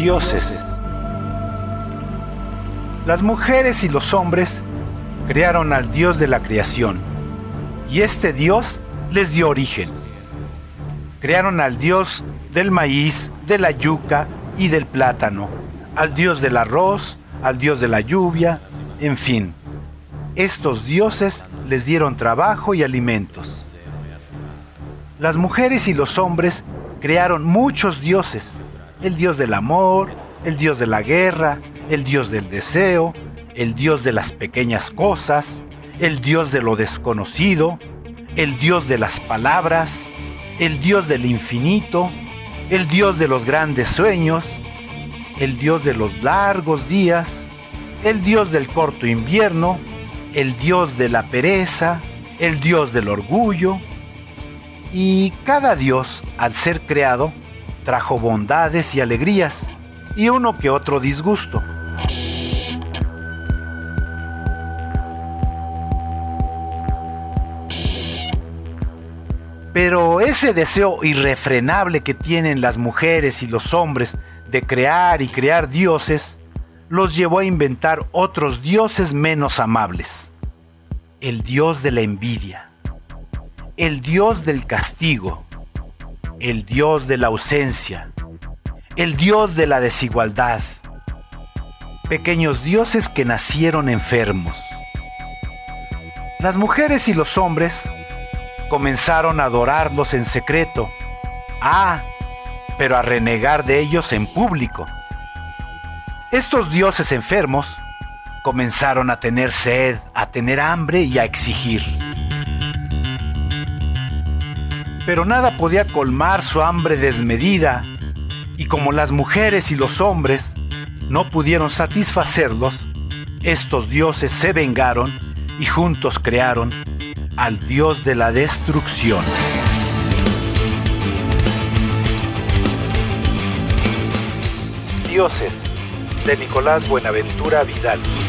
Dioses. Las mujeres y los hombres crearon al Dios de la creación, y este Dios les dio origen. Crearon al Dios del maíz, de la yuca y del plátano, al Dios del arroz, al Dios de la lluvia, en fin. Estos dioses les dieron trabajo y alimentos. Las mujeres y los hombres crearon muchos dioses: el Dios del amor, el Dios de la guerra, el Dios del deseo, el Dios de las pequeñas cosas, el Dios de lo desconocido, el Dios de las palabras, el Dios del infinito, el Dios de los grandes sueños, el Dios de los largos días, el Dios del corto invierno, el Dios de la pereza, el Dios del orgullo. Y cada Dios, al ser creado, trajo bondades y alegrías, y uno que otro disgusto. Pero ese deseo irrefrenable que tienen las mujeres y los hombres de crear y crear dioses, los llevó a inventar otros dioses menos amables. El Dios de la envidia, el Dios del castigo, el Dios de la ausencia, el Dios de la desigualdad. Pequeños dioses que nacieron enfermos. Las mujeres y los hombres comenzaron a adorarlos en secreto. Pero a renegar de ellos en público. Estos dioses enfermos comenzaron a tener sed, a tener hambre y a exigir. Pero nada podía colmar su hambre desmedida, y como las mujeres y los hombres no pudieron satisfacerlos, estos dioses se vengaron y juntos crearon al Dios de la destrucción. Dioses, de Nicolás Buenaventura Vidal.